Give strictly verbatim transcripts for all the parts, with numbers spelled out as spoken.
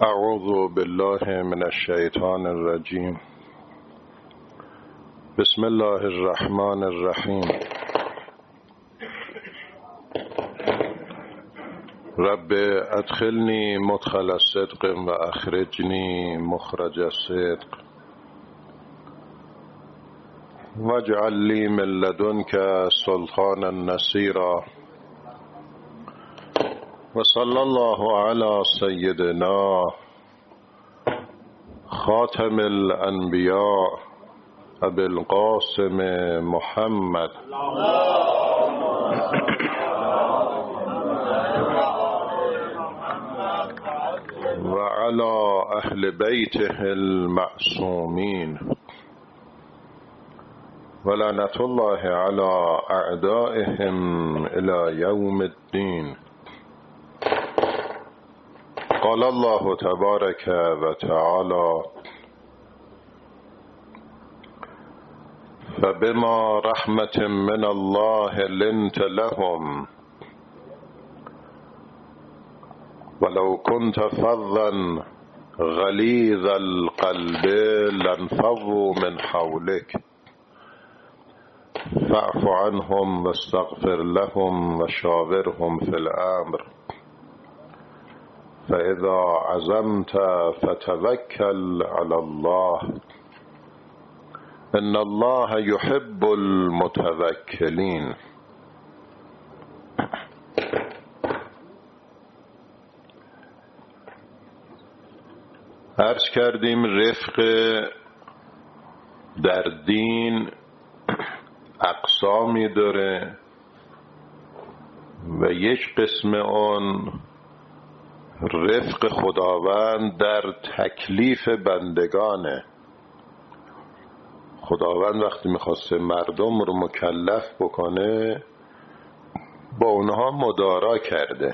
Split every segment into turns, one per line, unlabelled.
اعوذ بالله من الشیطان الرجیم. بسم الله الرحمن الرحیم. رب ادخلنی مدخل صدق و اخرجنی مخرج صدق واجعل لی من لدنک سلطانا نصیرا. و صلی الله علی سیدنا خاتم الانبیاء ابی القاسم محمد و علی اهل بیته المعصومین و لعنت الله علی اعدائهم الی یوم الدین. قال الله تبارک و تعالی: فبما رحمة من الله لنت لهم ولو كنت فظا غلیظ القلب لانفضوا من حولك فاعف عنهم واستغفر لهم وشاورهم في الامر فإذا عزمت فتوکل علی الله ان الله يحب المتوکلین. عرض کردیم رفق در دین اقسامی داره و یک قسم اون رفق خداوند در تکلیف بندگانه. خداوند وقتی میخواسته مردم رو مکلف بکنه با اونها مدارا کرده.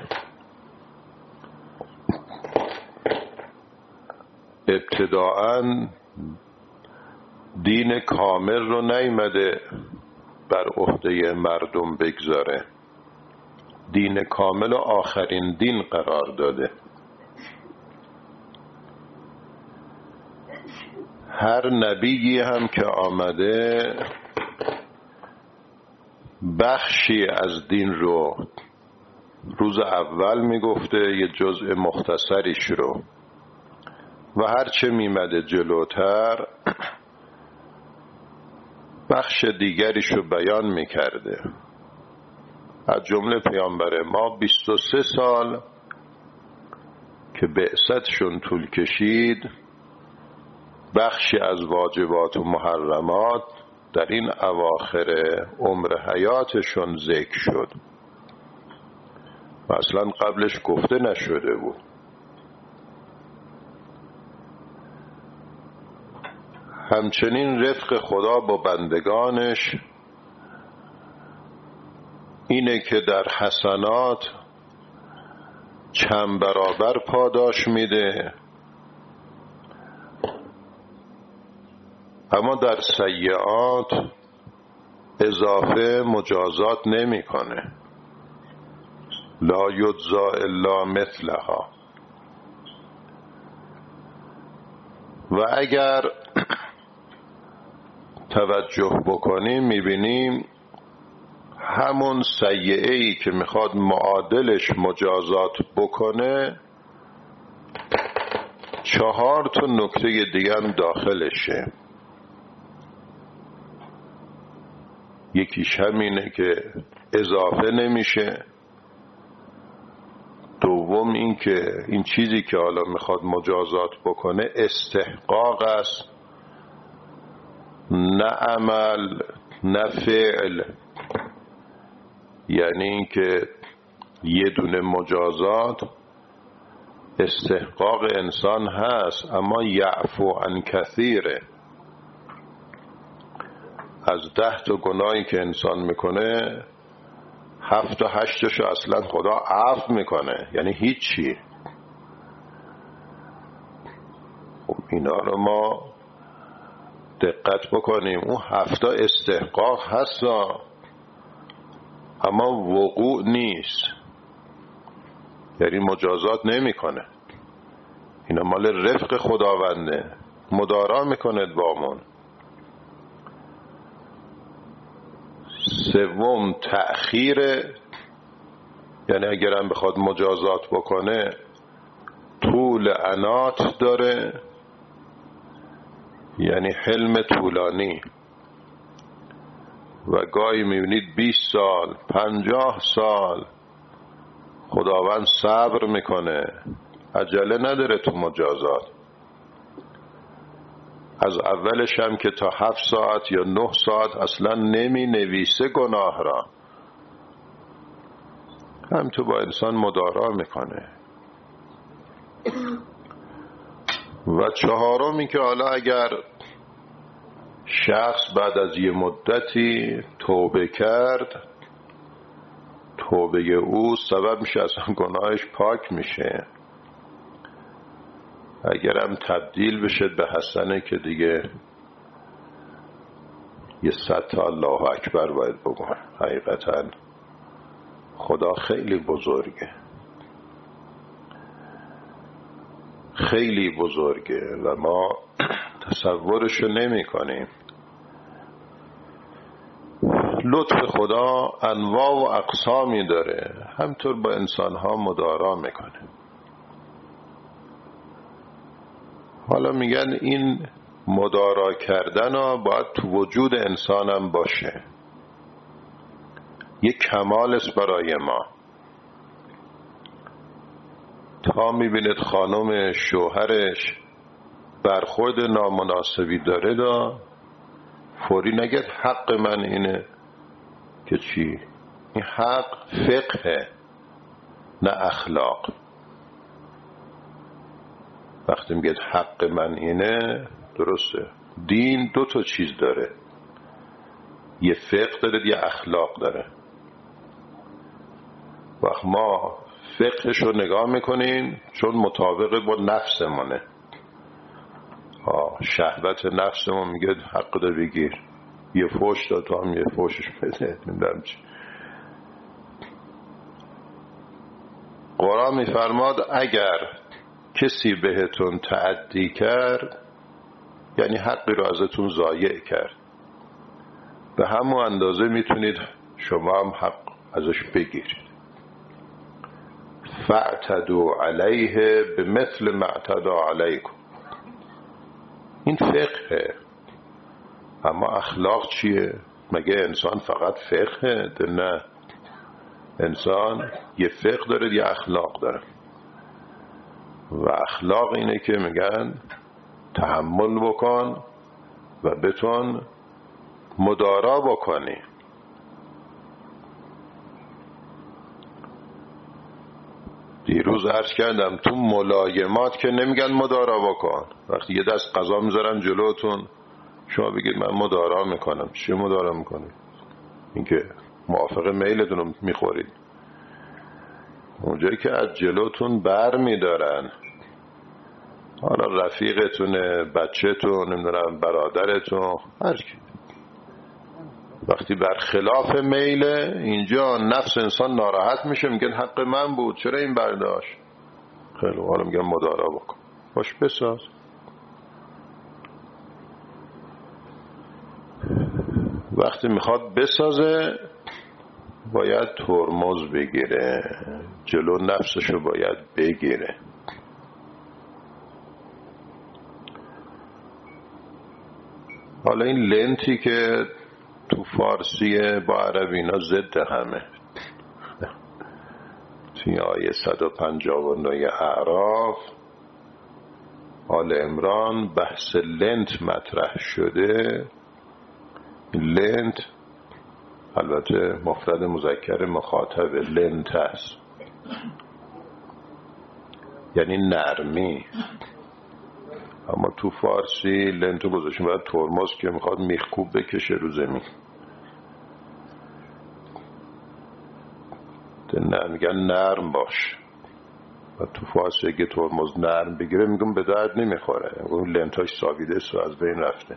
ابتداءً دین کامل رو نیامده بر عهده مردم بگذاره، دین کامل و آخرین دین قرار داده. هر نبیی هم که آمده بخشی از دین رو روز اول میگفته، یه جزء مختصریش رو، و هرچه میمده جلوتر بخش دیگریش رو بیان میکرده. از جمله پیامبر ما بیست و سه سال که بعثتشون طول کشید بخشی از واجبات و محرمات در این اواخر عمر حیاتشون ذکر شد و اصلا قبلش گفته نشده بود. همچنین رفق خدا با بندگانش اینه که در حسنات چند برابر پاداش میده، اما در سیئات اضافه مجازات نمیکنه. لا یجزا الا مثلها. و اگر توجه بکنیم میبینیم همون سیئه‌ای که میخواد معادلش مجازات بکنه چهار تا نکته دیگه هم داخلشه. یکیش همینه که اضافه نمیشه. دوم این که این چیزی که حالا میخواد مجازات بکنه استحقاق است، نه عمل نه فعل. یعنی این که یه دونه مجازات استحقاق انسان هست اما یعفو عن کثیره. از ده تا گناهی که انسان میکنه هفت تا هشتشو اصلا خدا عفو میکنه، یعنی هیچی. خب اینا رو ما دقت بکنیم. اون هفت تا استحقاق هست اما وقوع نیست، یعنی مجازات نمیکنه. اینا مال رفق خداونده، مدارا میکنه بامون. سوم تأخیره، یعنی اگرم بخواد مجازات بکنه طول انات داره، یعنی حلم طولانی، و گاهی میبینید بیست سال پنجاه سال خداوند صبر میکنه، عجله نداره تو مجازات. از اولش هم که تا هفت ساعت یا نه ساعت اصلا نمی نویسه گناه را، هم تو با انسان مدارا میکنه. و چهارمی که حالا اگر شخص بعد از یه مدتی توبه کرد، توبه او سبب میشه اصلا گناهش پاک میشه. اگرم تبدیل بشه به حسنه که دیگه یه صد تا الله اکبر باید بگم. حقیقتا خدا خیلی بزرگه، خیلی بزرگه و ما تصورشو نمی کنیم. لطف خدا انواع و اقسامی داره، همطور با انسانها مدارا میکنه. حالا میگن این مدارا کردن ها باید تو وجود انسانم باشه، یک کمال است برای ما. تا میبینید خانم شوهرش برخورد نامناسبی داره دا فوری نگید حق من اینه، که چی؟ این حق فقه نه اخلاق. وقتی میگید حق من اینه، درسته. دین دو تا چیز داره، یه فقه داره یه اخلاق داره. وقت ما فقهش رو نگاه میکنیم چون مطابق با نفسمونه، شهوت نفسمون میگه حق ده بگیر، یه فوش داد تو هم یه فوشش بده. نمیدونم چی. قرآن میفرماد اگر کسی بهتون تعدی کرد، یعنی حقی رو ازتون ضایع کرد، به همون اندازه میتونید شما هم حق ازش بگیرید. فاعتدوا علیه بمثل ما اعتدى علیکم. این فقهه. اما اخلاق چیه؟ مگه انسان فقط فقهه؟ نه، انسان یه فقه داره یه اخلاق داره. و اخلاق اینه که میگن تحمل بکن و بتون مدارا بکنی. دیروز عرض کردم تو ملایمات که نمیگن مدارا بکن. وقتی یه دست غذا میذارن جلوتون شما بگید من مدارا میکنم. چی مدارا میکنید؟ اینکه موافق میلتون رو میخورید. اونجایی که از جلوتون بر میدارن، حالا رفیقتونه، بچه‌تون، نمیدونم برادرتون، هر کی، وقتی برخلاف میله، اینجا نفس انسان ناراحت میشه، میگن حق من بود چرا این برداشت. خیلی حالا میگن مدارا بکن، باش بساز. وقتی میخواد بسازه باید ترمز بگیره، جلو نفسشو باید بگیره. حالا این لنتی که تو فارسی با عربی اینا ضد همه. توی آیه صد و پنجاه و نه اعراف آل عمران بحث لنت مطرح شده. لنت البته مفرد مذکر مخاطب لنت است، یعنی نرمی. اما تو فارسی لنتو گذاشتیم باید ترمز که میخواد میخکوب بکشه رو زمین. نه میگن نرم باش. و تو فارسی اگه ترمز نرم بگیره میگم به درد نمیخوره، اون لنتاش ساویده سو از بین رفته.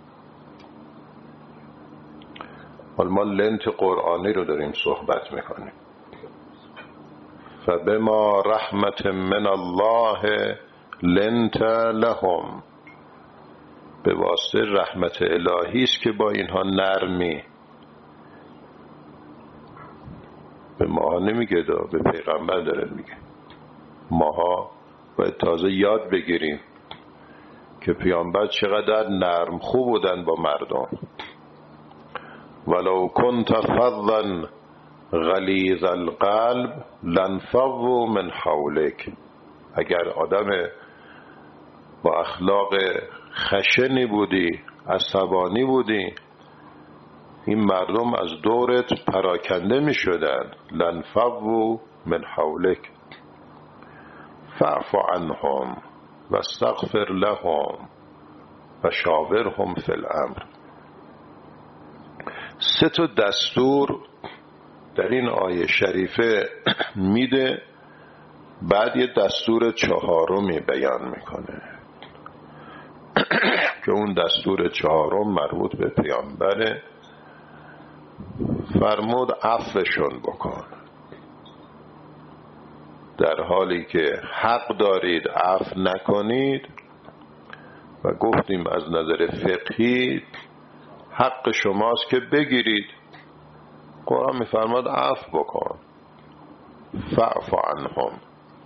حالا ما لنت قرآنی رو داریم صحبت میکنیم. فبما رحمت من الله لنت لهم، به واسطه رحمت الهی است که با اینها نرمی. به ما نمیگه، دا به پیغمبر داره میگه. ماها باید تازه یاد بگیریم که پیامبر چقدر نرم خوب بودن با مردم. ولو کنت فظا غلیظ القلب لانفضوا من حولک، اگر آدم با اخلاق خشنی بودی، عصبانی بودی، این مردم از دورت پراکنده می شدن. لانفضوا من حولک فاعف عنهم واستغفر لهم وشاورهم فی الامر. سه تا دستور در این آیه شریفه میده، بعد یه دستور چهارمی بیان میکنه که اون دستور چهارم مربوط به پیامبره. فرمود عفوشون بکن، در حالی که حق دارید عفو نکنید. و گفتیم از نظر فقهی حق شماست که بگیرید. قرآن میفرماد عفو بکن، فاعف عنهم.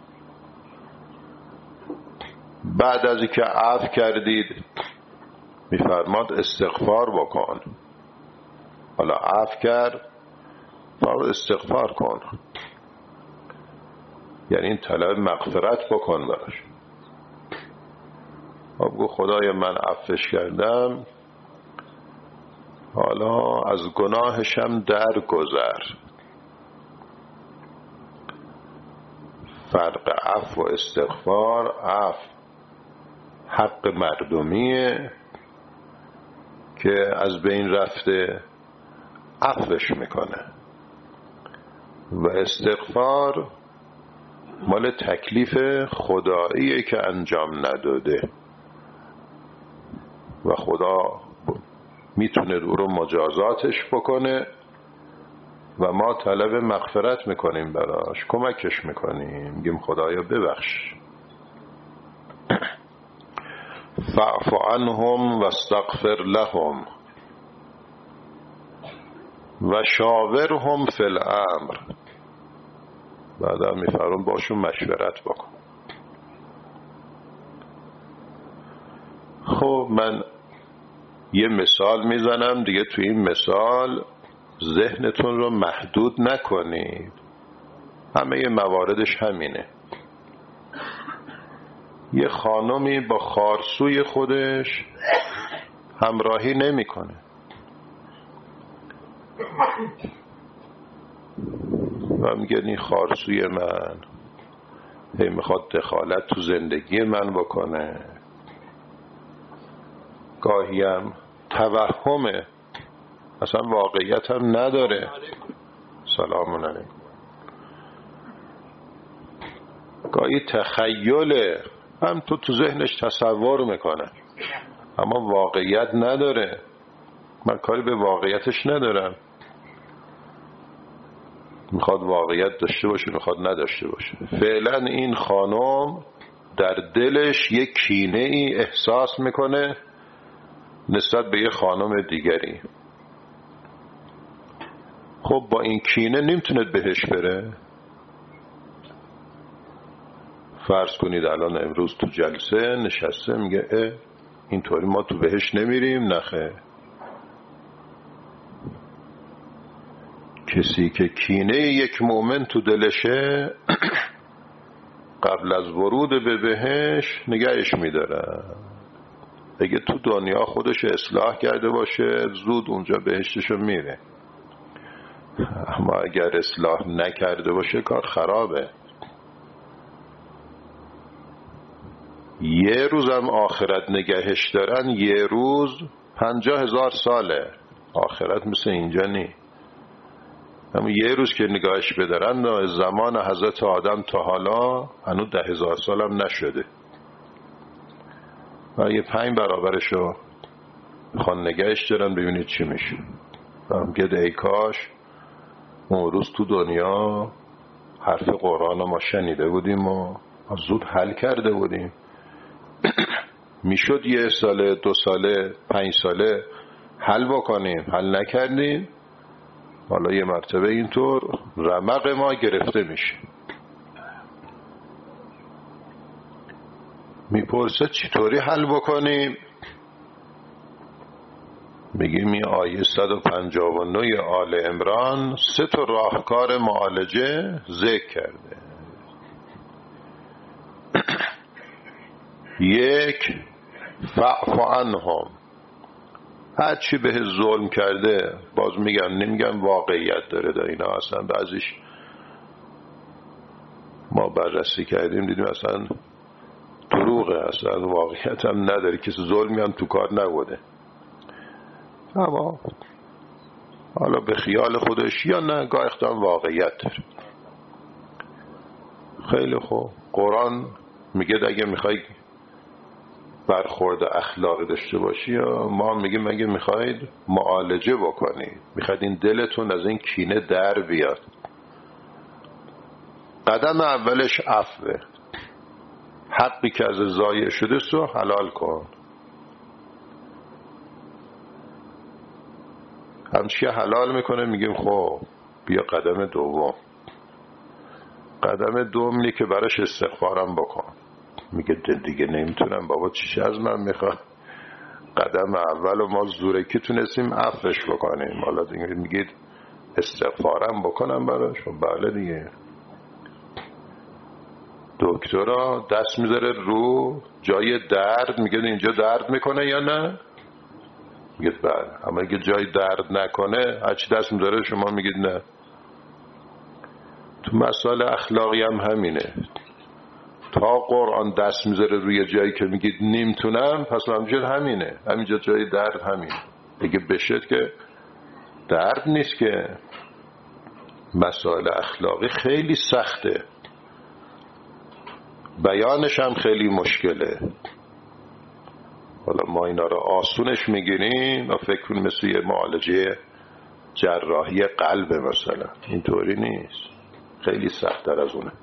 بعد از اینکه عفو کردید میفرماد استغفار بکن. حالا عفو کرد، فقط استغفار کن، یعنی این طلب مغفرت بکن براش. بگو خدای من عفوش کردم، حالا از گناهشم درگذر. فرق عفو و استغفار، عفو حق مردمیه که از بین رفته، عفوش میکنه، و استغفار مال تکلیف خداییه که انجام نداده و خدا میتونه او رو مجازاتش بکنه و ما طلب مغفرت میکنیم براش، کمکش میکنیم، میگیم خدایا ببخش. فاعف عنهم واستغفر لهم و شاورهم فی الامر. بعدا میفرمون باشون مشورت بکن. خب من یه مثال میزنم دیگه، تو این مثال ذهنتون رو محدود نکنید، همه یه مواردش همینه. یه خانمی با خارسوی خودش همراهی نمیکنه، و میگه این خارسوی من هی میخواد دخالت تو زندگی من بکنه. گاهی هم توهمه، اصلا واقعیت هم نداره. سلام علیکم. گاهی تخیله، هم تو تو ذهنش تصور میکنه اما واقعیت نداره. من کاری به واقعیتش ندارم، میخواد واقعیت داشته باشه، میخواد نداشته باشه. فعلا این خانم در دلش یک کینه ای احساس میکنه نسبت به یه خانم دیگری. خب با این کینه نمیتونه بهش بره. فرض کنید الان امروز تو جلسه نشسته میگه اه اینطوری ما تو بهش نمیریم. نخه، کسی که کینه یک مؤمن تو دلشه قبل از ورود به بهش نگهش میداره. اگه تو دنیا خودش اصلاح کرده باشه زود اونجا بهشتشو میره، اما اگر اصلاح نکرده باشه کار خرابه. یه روزم آخرت نگهش دارن، یه روز پنجاه هزار ساله. آخرت مثل اینجا نی. اما یه روز که نگاهش بدارن، زمان حضرت آدم تا حالا هنوز ده هزار سالم نشده، و یه پنج برابرشو میخوان نگهش دارن ببینید چی میشه. و میگه ای کاش اون روز تو دنیا حرف قرآن ما شنیده بودیم و زود حل کرده بودیم. میشد یه ساله، دو ساله، پنج ساله حل بکنیم، حل نکردیم، حالا یه مرتبه اینطور رمق ما گرفته میشه. میپرسه چطوری حل بکنیم؟ میگیم این آیه صد و پنجاه و نه آل عمران سه تا راهکار معالجه ذکر کرده. یک، فاعف عنهم، هر چی به ظلم کرده، باز میگم نمیگم واقعیت داره در اینا، اصلا بعضیش ما بررسی کردیم دیدیم اصلا دروغه، اصلا واقعیت هم نداره، کسی ظلمی هم تو کار نبوده، اما حالا به خیال خودش یا نه گاه اختیار واقعیت داره. خیلی خوب، قرآن میگه اگه میخوای برخورد اخلاقی داشته باشی، یا ما میگیم اگه میخواید معالجه بکنید، میخواید این دلتون از این کینه در بیاد، قدم اولش عفوه، حقی که از ضایع شده سو حلال کن. همچی حلال میکنه میگیم خب بیا قدم دوم. قدم دوم اینه که براش استغفارم بکن. میگه دیگه نمیتونم بابا، چیش از من میخواد؟ قدم اول و ما زورکی تونستیم عفوش بکنیم، حالا دیگه میگید استغفارم بکنم براش؟ بله دیگه. دکترا دست میذاره رو جای درد، میگه اینجا درد میکنه یا نه؟ میگه بله. اما اگه جای درد نکنه هرچی دست میذاره شما میگید نه. تو مسائل اخلاقی هم همینه، تا قرآن دست میذاره روی جایی که میگید نمیتونم، پس همینجا همینه، همینجا جای درد همینه. اگه بشه که درد نیست که. مسائل اخلاقی خیلی سخته، بیانش هم خیلی مشکله. حالا ما اینا رو آسونش میگیریم و فکر کنیم مثل یه معالجه جراحی قلب مثلا، اینطوری نیست، خیلی سخت تر از اونه.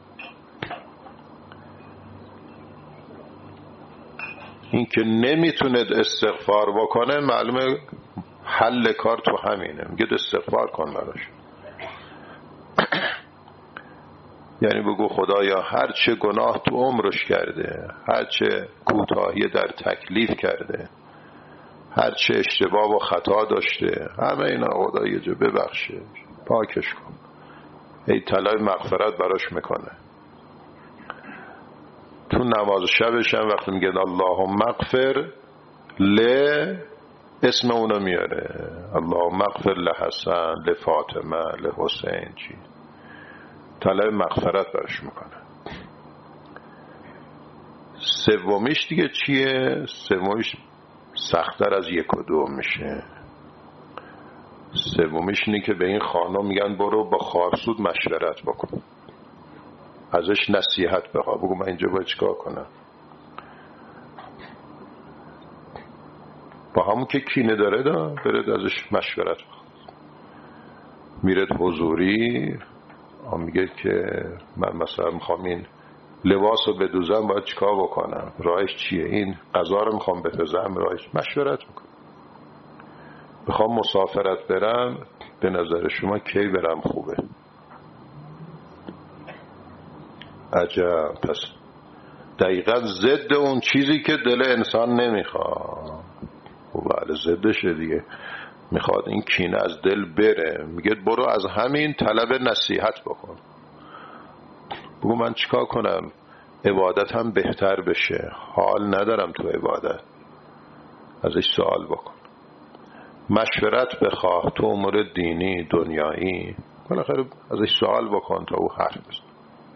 این که نمیتوند استغفار بکنه معلومه حل کار تو همینه، میگه استغفار کن براش. یعنی بگو خدایا هر چه گناه تو عمرش کرده، هر چه کوتاهی در تکلیف کرده، هر چه اشتباه و خطا داشته، همه اینا خدا یه جا ببخشه، پاکش کن. ای طلب مغفرت براش میکنه. تو نماز شبش هم وقتی میگه اللهم اغفر ل، اسم اونو میاره، اللهم اغفر لحسن، لفاطمه، لحسین، چی طلب مغفرت براش میکنه. سومیش دیگه چیه؟ سومیش سخت‌تر از یک و دو میشه. سومیش اینه که به این خانم میگن برو با خارسود مشورت بکن، ازش نصیحت بخواه، بگو من اینجا باید چیکار کنم. با همون که کینه داره دا برد ازش مشورت بخواه. میرد حضوری میگه که من مثلا میخوام این لباس رو بدوزم، باید چیکار بکنم، راهش چیه، این غذا رو میخوام بپزم، راهش مشورت میکنم. میخوام مسافرت برم، به نظر شما کی برم خوبه؟ عجب، پس دقیقا ضد اون چیزی که دل انسان نمیخواد. و بله ضدشه دیگه، میخواد این کینه از دل بره. میگه برو از همین طلب نصیحت بکن، بگو من چیکار کنم عبادت هم بهتر بشه، حال ندارم تو عبادت، ازش سوال بکن، مشورت بخواه تو امور دینی دنیایی، بالاخره ازش سوال بکن تا او حرف بزنه.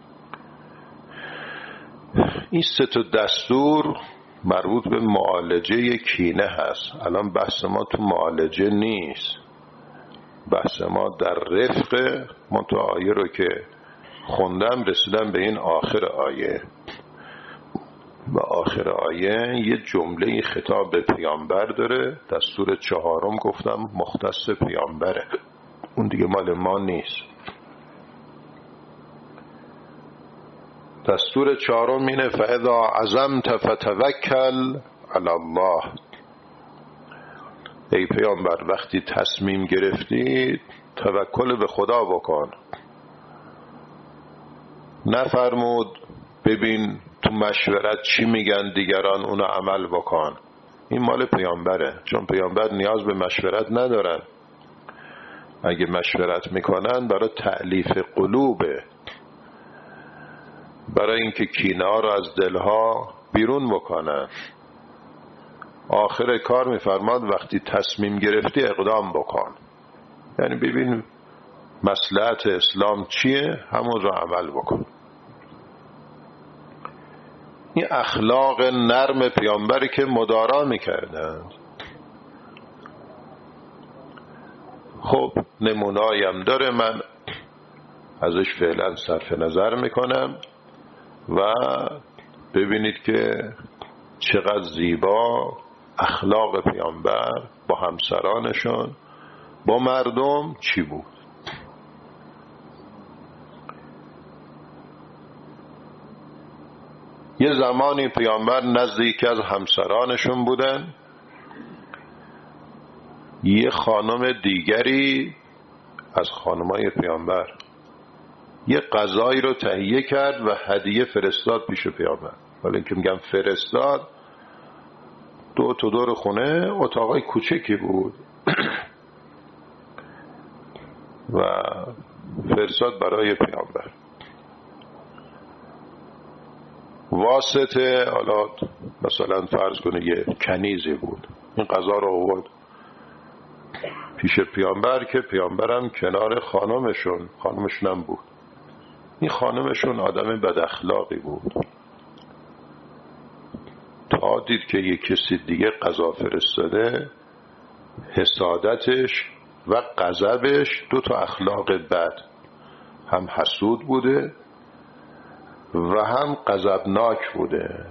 این سه تا دستور مربوط به معالجه کینه هست. الان بحث ما تو معالجه نیست، بحث ما در رفق. من تو آیه رو که خوندم رسیدم به این آخر آیه، و آخر آیه یه جمله خطاب به پیامبر داره. دستور چهارم گفتم مختص پیامبره، اون دیگه مال ما نیست. دستور چهارم اینه فاذا عزمت فتوکل علی الله، ای پیامبر وقتی تصمیم گرفتی توکل به خدا بکن. نفرمود ببین تو مشورت چی میگن دیگران اونو عمل بکن. این مال پیامبره، چون پیامبر نیاز به مشورت ندارن. اگه مشورت میکنن برای تألیف قلوبه، برای اینکه کینه ها رو از دلها بیرون بکنن. آخر کار میفرماد وقتی تصمیم گرفتی اقدام بکن، یعنی ببین مصلحت اسلام چیه همون رو عمل بکن. این اخلاق نرم پیامبری که مدارا میکردن. خب نمونه‌ای داره، من ازش فعلا صرف نظر میکنم و ببینید که چقدر زیبا اخلاق پیامبر با همسرانشون، با مردم چی بود. یه زمانی پیامبر نزد یکی از همسرانشون بودن، یه خانم دیگری از خانمای پیامبر یه غذایی رو تهیه کرد و هدیه فرستاد پیش پیامبر. ولی اینکه میگم فرستاد، دو تا دور خونه اتاقای کوچکی بود و فرستاد برای پیامبر. واسطه حالا مثلا فرض کنه یه کنیزی بود، این غذا رو آورد پیش پیامبر که پیامبرم کنار خانمشون خانمشون هم بود. این خانمشون آدم بد اخلاقی بود، تا دید که یه کسی دیگه غذا فرستاده حسادتش و غضبش دو تا اخلاق بد، هم حسود بوده و هم غضبناک بوده.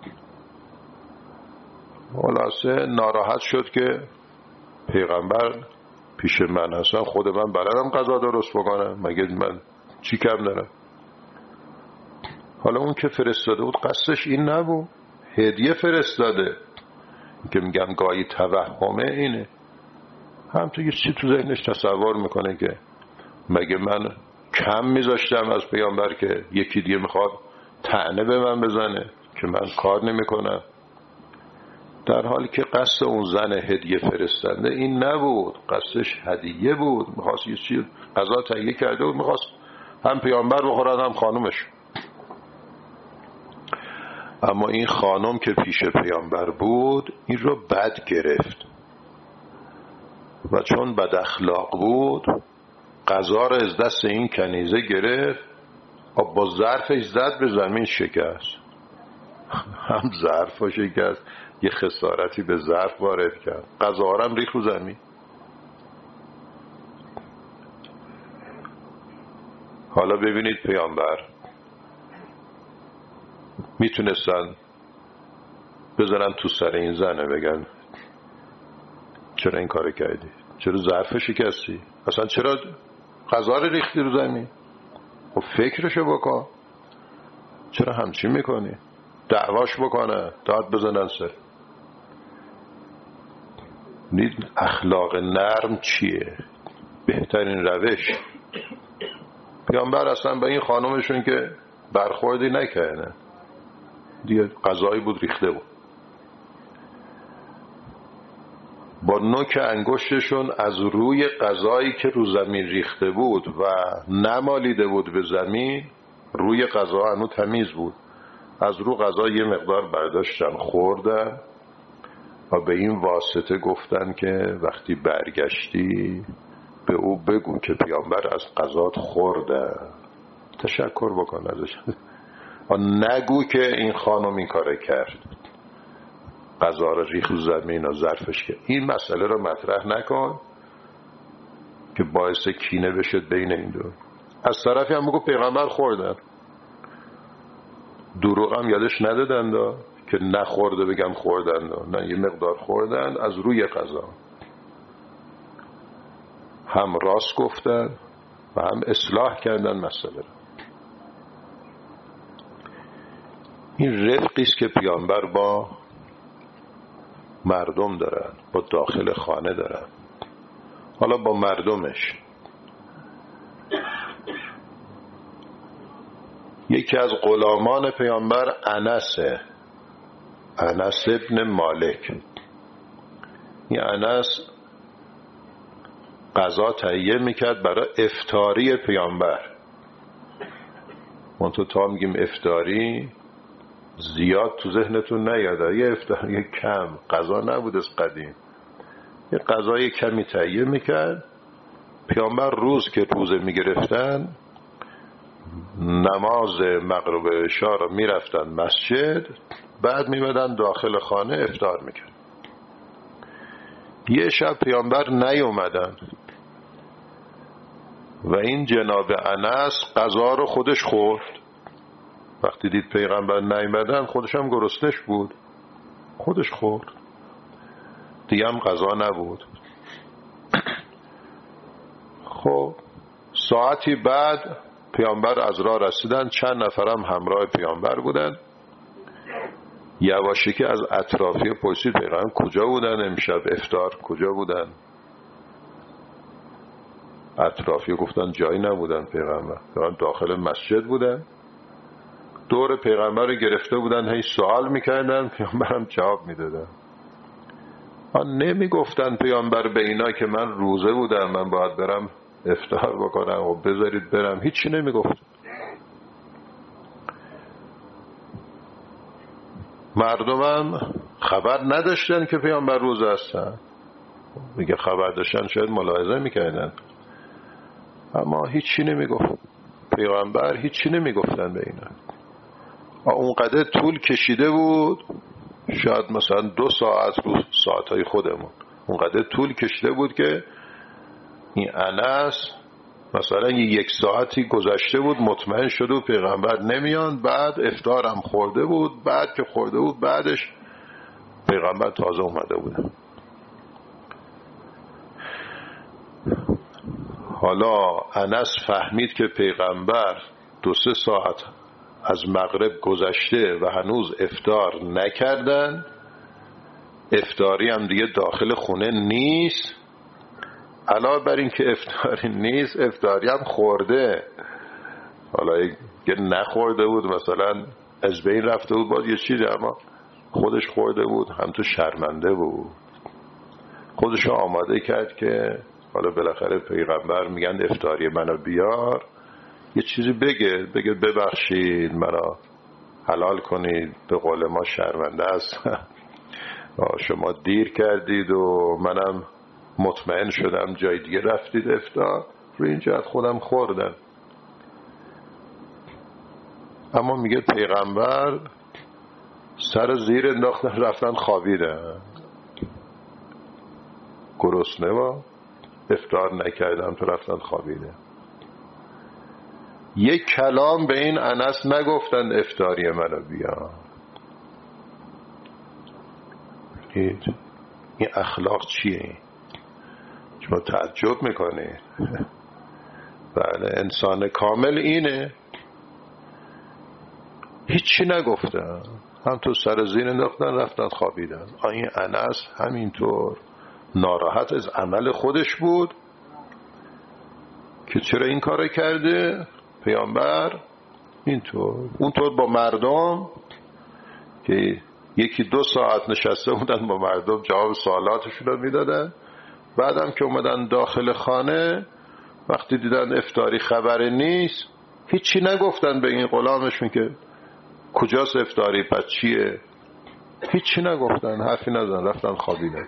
خلاصه ناراحت شد که پیغمبر پیش من هستن، خود من بلدم غذا درست بکنم، مگه من چی کم دارم؟ حالا اون که فرستاده بود قصدش این نبود، هدیه فرستاده که میگم گاهی توهمه اینه، هم تو یه چی تو ذهنش تصور میکنه که مگه من کم میذاشتم از پیامبر که یکی دیگه میخواد طعنه به من بزنه که من کار نمیکنم، در حالی که قصد اون زن هدیه فرستنده این نبود، قصدش هدیه بود، میخواست یه چیز غذا تهیه کرده بود، میخواست هم پیامبر بخورد هم خانومش. اما این خانم که پیش پیامبر بود این رو بد گرفت و چون بد اخلاق بود غذا رو از دست این کنیزه گرفت و با ظرفش زد به زمین، شکست. هم ظرف رو شکست، یه خسارتی به ظرف وارد کرد، غذا رو هم ریخت رو زمین. حالا ببینید پیامبر میتونستن بذارن تو سر این زنه بگن چرا این کار کردی، چرا ظرف شکستی، اصلا چرا غذا رو ریختی رو زمین، خب فکرشو بکن، چرا همچین میکنی، دعواش بکنه، داد بزنن سر. نید اخلاق نرم چیه؟ بهترین روش. پیامبر اصلا با این خانومشون که برخوردی نکنه، دیگه غذایی بود ریخته بود، با نوک انگشتشون از روی غذایی که رو زمین ریخته بود و نمالیده بود به زمین، روی غذا هنوز تمیز بود، از رو غذا یه مقدار برداشتن خوردن و به این واسطه گفتن که وقتی برگشتی به او بگو که پیامبر از غذات خورده، تشکر بکن ازش، و نگو که این خانم این کار کرد، غذا رو ریخت رو زمین و ظرفش کرد. این مسئله رو مطرح نکن که باعث کینه بشه بین این دو. از طرفی هم بگو پیغمبر خوردن، دروغ هم یادش ندادن دا که نخورده بگم خوردن دا. نه، یه مقدار خوردن از روی غذا، هم راست گفتن و هم اصلاح کردن مسئله رو. این رفقی است که پیامبر با مردم دارن، با داخل خانه دارن. حالا با مردمش یکی از غلامان پیامبر انسه، انس ابن مالک. این انس غذا تهیه میکرد برای افطاری پیامبر. من تو تا میگیم افطاری زیاد تو ذهنتون نیاد، یه افطاری کم، غذا نبود از قدیم، یه غذای کمی تهیه میکرد. پیامبر روز که روزه میگرفتن نماز مغرب و عشا رو میرفتن مسجد، بعد میمدن داخل خانه افطار میکرد. یه شب پیامبر نیومدن و این جناب انس غذا رو خودش خورد. وقتی دید پیغمبر نیومدن خودش هم گرسنش بود، خودش خورد، دیگه هم غذا نبود. خب ساعتی بعد پیامبر از راه رسیدن، چند نفرم همراه پیامبر بودن. یواشکی از اطرافی پرسید پیغمبر کجا بودن امشب افطار، کجا بودن؟ اطرافی گفتن جایی نبودن پیغمبر، داخل مسجد بودن. دور پیغمبر رو گرفته بودن، هی سوال میکردن، پیامبرم جواب میدادن. آن نمیگفتن پیامبر به اینا که من روزه بودم، من باید برم افطار بکنم و بذارید برم، هیچی نمیگفت. مردمم خبر نداشتن که پیامبر روزه هستن. میگه خبر داشتن شاید ملاحظه میکردن، اما هیچی نمیگفت. پیغمبر هیچی نمیگفتن به اینا. اونقدر طول کشیده بود، شاید مثلا دو ساعت رو ساعتهای خودمون، اونقدر طول کشیده بود که این انس مثلا یک ساعتی گذشته بود مطمئن شده و پیغمبر نمیان، بعد افطارم خورده بود، بعد که خورده بود بعدش پیغمبر تازه اومده بود. حالا انس فهمید که پیغمبر دو سه ساعت از مغرب گذشته و هنوز افطار نکردن، افطاری هم دیگه داخل خونه نیست. علاوه بر این که افطاری نیست، افطاری هم خورده. حالا اگه نخورده بود مثلا از بین رفته بود باز یه چیزی، اما خودش خورده بود، هم تو شرمنده بود. خودش آماده کرد که حالا بالاخره پیغمبر میگن افطاری منو بیار، یه چیزی بگه بگه ببخشید مرا حلال کنید، به قول ما شرمنده است، شما دیر کردید و منم مطمئن شدم جای دیگه رفتید افطار، رو این جهت خودم خوردم. اما میگه پیغمبر سر زیر انداختن رفتن خوابیدن، گرسنه و افطار نکردم تو رفتن خوابیدن. یک کلام به این انس نگفتن افطاری منو بیا. این اخلاق چیه؟ شما تعجب میکنید. بله انسان کامل اینه، هیچی نگفتن، هم تو سر زیر انداختن رفتن خوابیدن. این انس همینطور ناراحت از عمل خودش بود که چرا این کار کرده. پیامبر اینطور اونطور با مردم که یکی دو ساعت نشسته بودن با مردم جواب سوالاتشون رو میدادن، بعدم که اومدن داخل خانه وقتی دیدن افطاری خبر نیست هیچی نگفتن به این غلامشون که کجاست افطاری پس چیه، هیچی نگفتن، حرفی نزدن، رفتن خوابیدن.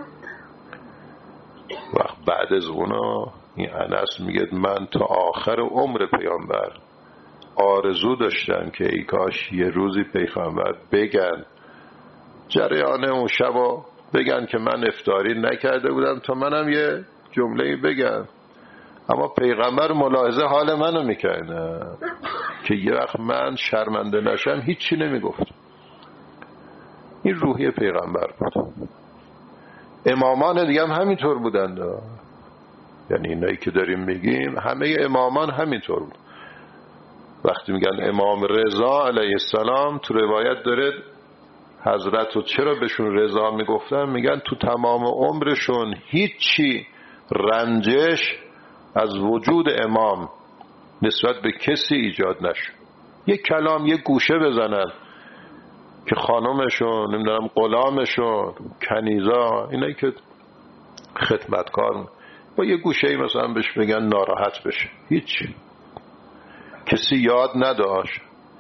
وقت بعد از اونا این انس میگه من تا آخر عمر پیامبر آرزو داشتم که ای کاش یه روزی پیغمبر بگن جریان اون شبا بگن که من افطاری نکرده بودم تا منم یه جمله‌ای بگم. اما پیغمبر ملاحظه حال منو میکنه که یه وقت من شرمنده نشم، هیچی نمیگفت. این روحیه پیغمبر بود. امامان دیگه هم همینطور بودند، یعنی اینایی که داریم میگیم همه امامان همینطور بود. وقتی میگن امام رضا علیه السلام تو روایت داره حضرت رو چرا بهشون رضا میگفتن؟ میگن تو تمام عمرشون هیچی رنجش از وجود امام نسبت به کسی ایجاد نشد. یک کلام یک گوشه بزنن که خانمشون، نمیدونم غلامشون، کنیزا، اینایی که خدمتکار با یه گوشه ای مثلا بهش بگن ناراحت بشه، هیچی، کسی یاد نداشت.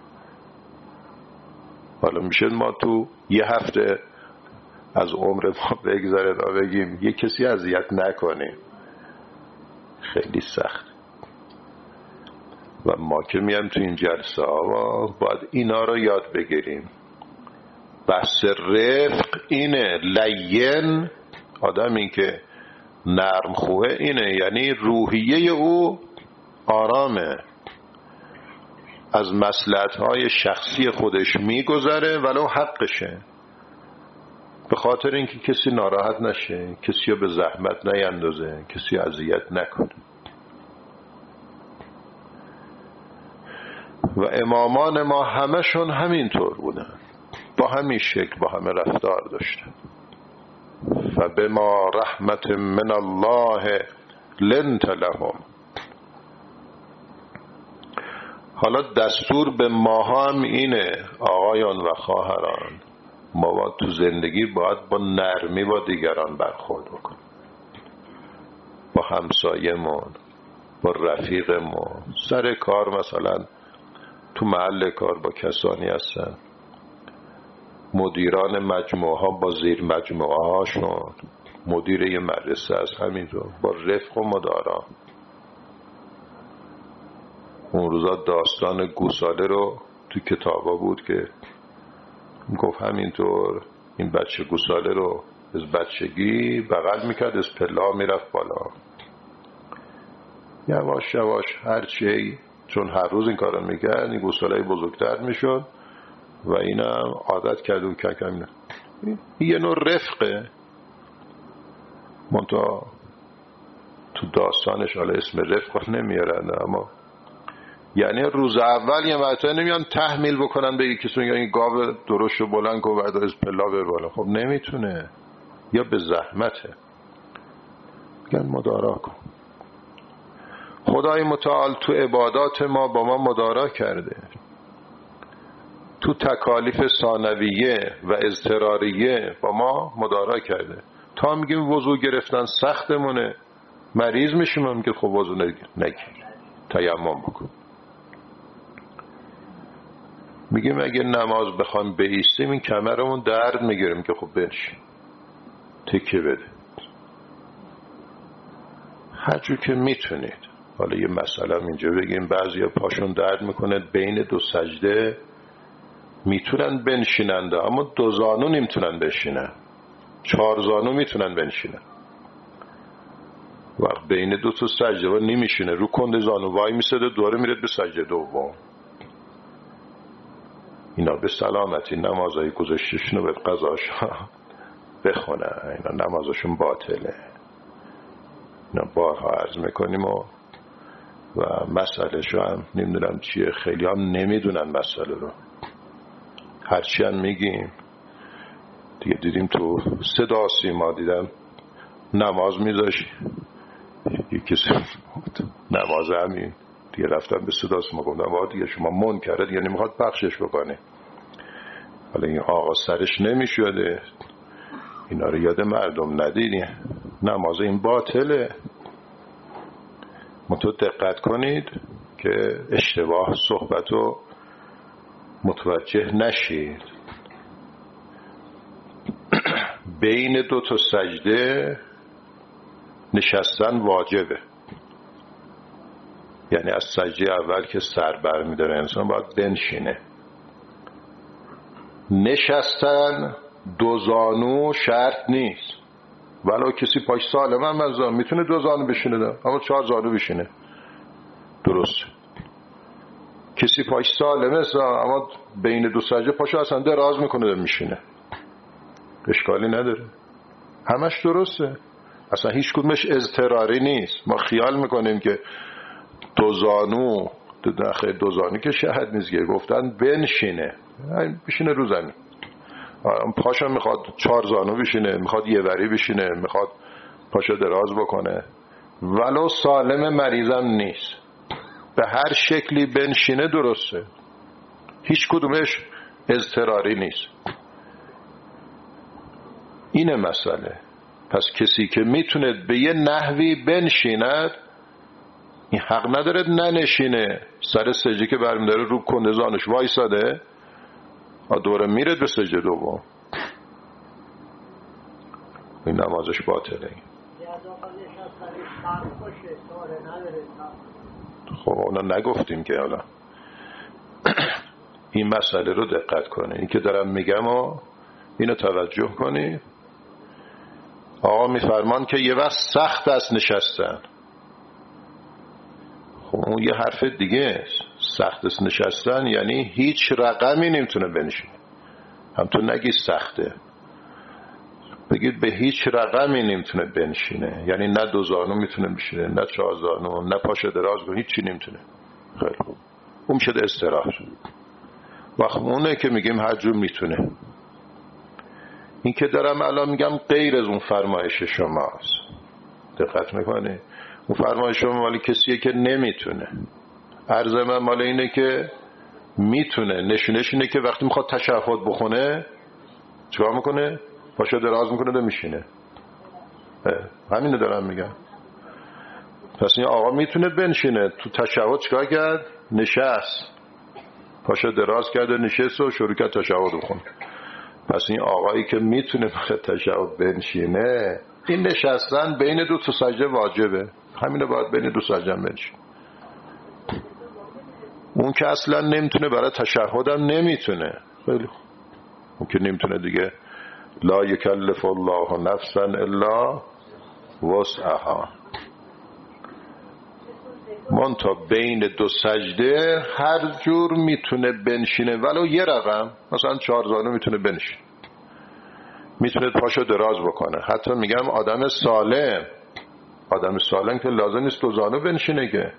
حالا میشه ما تو یه هفته از عمر ما بگذاره تا بگیم یه کسی اذیت نکنیم؟ خیلی سخت. و ما که میام تو این جلسه ها باید اینا رو یاد بگیریم. بحث رفق اینه، لین، آدمی که نرم خوه اینه، یعنی روحیه او آرامه، از مصلحت‌های شخصی خودش میگذره ولو حقشه، به خاطر اینکه کسی ناراحت نشه، کسی رو به زحمت نیندازه، کسی اذیت نکنه. و امامان ما همشون همینطور بودن، با همین شکل، با همه رفتار داشتن. فبما رحمت من الله لنت لهم. حالا دستور به ما هم اینه آقایان و خواهران، ما باید تو زندگی باید با نرمی با دیگران برخورد بکنیم، با همسایه‌مون، با رفیقمون، سر کار مثلا تو محل کار با کسانی هستن، مدیران مجموعه ها با زیر مجموعه هاشون، مدیر یه مدرسه از همینطور با رفق و مدارا. اون روزا داستان گوساله رو تو کتابا بود که گفت همینطور این بچه گوساله رو از بچگی بغل میکرد، از پلا میرفت بالا، یواش یواش هرچی، چون هر روز این کارو میکرد این گوساله بزرگتر میشد و اینم عادت کرد و که کمی. یه نوع رفقه. منتها تو داستانش حالا اسم رفق نمیارن، اما یعنی روز اول یه مرتبه نمیان تحمیل بکنن به یکی کسی، این گاو درشت و بلند کن بعد از پلا بر بالا. خب نمیتونه، یا به زحمته. میگن مدارا کن. خدای متعال تو عبادات ما با ما مدارا کرده، تو تکالیف ثانویه و اضطراریه با ما مدارا کرده. تا میگیم وضو گرفتن سختمونه، مریض میشیم، هم که خب وضو نگیر، تیمم بکن. میگیم اگه نماز بخوام بایستیم این کمرمون درد میگیریم که خب بنشین، تکیه بده، هر جور که میتونید. حالا یه مسئله اینجا بگیم بعضیا پاشون درد میکنه بین دو سجده میتونن بنشینند، اما دو زانو نمیتونن بنشینن، چهار زانو میتونن بنشینن. وقت بین دو تا سجده و نمیشینه، رو کنده زانو وای میسده، دوره میرد به سجده دوم. اینا به سلامتی نمازهای گذاشتشونو به قضاش بخونه، اینا نمازشون باطله. اینا بارها عرض میکنیم و و مسئله شو هم نمیدونم چیه، خیلی هم نمیدونن مسئله رو، هرچی هم میگیم دیگه. دیدیم تو صدا سیما دیدم نماز میذاشی یکی نماز همین دیگه، رفتم به صدا سیما گفتم آقا دیگه شما منکره دیگه نمیخواد بخشش بکنه. حالا این آقا سرش نمیشده، اینا رو یاد مردم ندیدی، نماز این باطله. منتها دقت کنید که اشتباه صحبت رو متوجه نشید. بین دو تا سجده نشستن واجبه، یعنی از سجده اول که سر بر میداره انسان باید بنشینه. نشستن دو زانو شرط نیست، ولو کسی پاش سالم هم از زانو میتونه دو زانو بشینه ده. اما چهار زانو بشینه درسته. کسی پاش سالمه اما بین دو سجده پاشو اصلا دراز میکنه ده میشینه، اشکالی نداره، همش درسته، اصلا هیچ کدومش اضطراری نیست. ما خیال میکنیم که دو زانو دو زانو که شهد نیست، گفتن بنشینه، بشینه رو زمین. پاشو میخواد چهار زانو بشینه، میخواد یه وری بشینه، میخواد پاشو دراز بکنه، ولو سالم مریضم نیست، به هر شکلی بنشینه درسته، هیچ کدومش اضطراری نیست. اینه مسئله. پس کسی که میتونه به یه نحوی بنشیند، این حق نداره ننشینه، سر سجده که برمیداره رو کنده زانوش وایساده دوره میره به سجده دوم، این نمازش باطله. خب اونا نگفتیم که حالا این مسئله رو دقت کنه، این که دارم میگم و اینو توجه کنی. آقا میفرمان که یه وقت سخت است نشستن، خب اون یه حرف دیگه است. سخت است نشستن یعنی هیچ رقمی نمیتونه بنشینه، هم تو نگی سخته، بگید به هیچ رقمی نمیتونه بنشینه، یعنی نه دو زانو میتونه بشینه، نه چهار زانو، نه پاش دراز کنه، هیچی نمیتونه. خیلی خوب، اون شده استراحت. وقت اونه که میگیم هر جور میتونه. این که دارم الان میگم غیر از اون فرمایش شماست، دقت میکنی؟ اون فرمایش شما مالی کسیه که نمیتونه. عرض من مال اینه که میتونه. نشونش اینه که وقتی میخواد تشهد بخونه چیکار میکنه؟ پاشو دراز میکنه و میشینه. همینو دارم میگم. پس این آقا میتونه بنشینه، تو تشهد چیکار کرد؟ نشست، پاشو دراز کرد و نشست و شروع کرد تشهد بخونه. پس این آقایی که میتونه برای تشهد بنشینه، این نشستن بین دو تا سجده واجبه، همینو باید بین دو سجده بنشینه. اون که اصلا نمیتونه برای تشهد هم نمیتونه. خیلی خوب، اون که نمیتونه دیگه، لا یکلف الله نفسا الا وسعها. من تا بین دو سجده هر جور میتونه بنشینه، ولو یه رقم، مثلا چهار زانو میتونه بنشینه، میتونه پاشو دراز بکنه. حتی میگم آدم سالم، آدم سالم که لازم نیست دو زانو بنشینه، که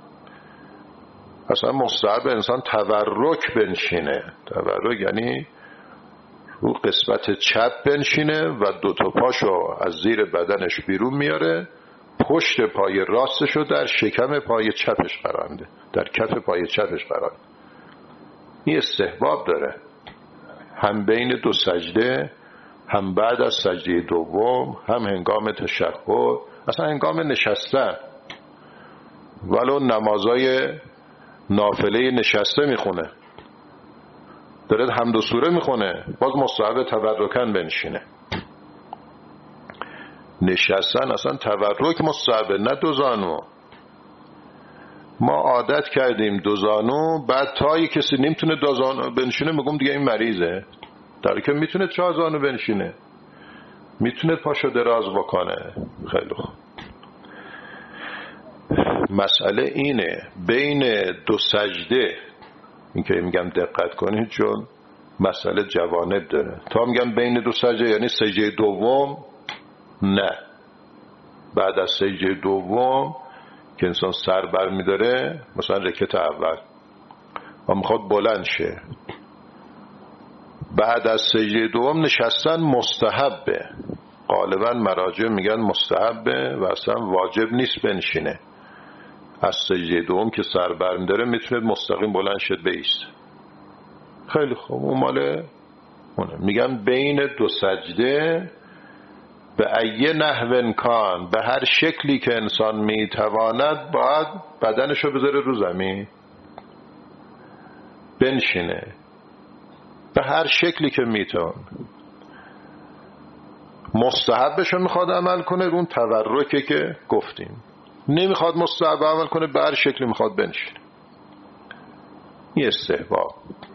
اصلا مستحب انسان تورک بنشینه. تورک یعنی رو قسمت چپ بنشینه و دو تا پاشو از زیر بدنش بیرون میاره، پشت پای راستشو در شکم پای چپش قرار میده، در کف پای چپش قرار میده. این استحباب داره، هم بین دو سجده، هم بعد از سجده دوم، هم هنگام تشهد، اصلا هنگام نشستن. ولو نمازای نافله نشسته میخونه، داره حمد و سوره میخونه، باز مستحب تورکن بنشینه. نشستن اصلا تورک مستحبه، نه دو زانو. ما عادت کردیم دو زانو، بعد تا یه کسی نمیتونه دو زانو بنشینه میگم دیگه این مریضه، در که میتونه چهار زانو بنشینه، میتونه پاشو دراز بکنه. خیلی خوب، مسئله اینه بین دو سجده، این که میگم دقت کنید چون مسئله جوانب داره. تا میگم بین دو سجده یعنی سجده دوم، نه، بعد از سجده دوم که انسان سر بر میداره، مثلا رکعت اول و میخواد بلند شه، بعد از سجده دوم نشستن مستحبه. غالبا مراجع میگن مستحبه و اصلا واجب نیست بنشینه. از سجده دوم که سر بر میداره میتونه مستقیم بلند شد بایسته. خیلی خوب، اون ماله اونه. میگم بین دو سجده به ایه نحو کان، به هر شکلی که انسان میتواند باید بدنشو بذاره رو زمین بنشینه، به هر شکلی که میتون. مستحبشو میخواد عمل کنه، اون تورکه که گفتیم. نمیخواد مستحب عمل کنه، به هر شکلی میخواد بنشینه. این استحباب.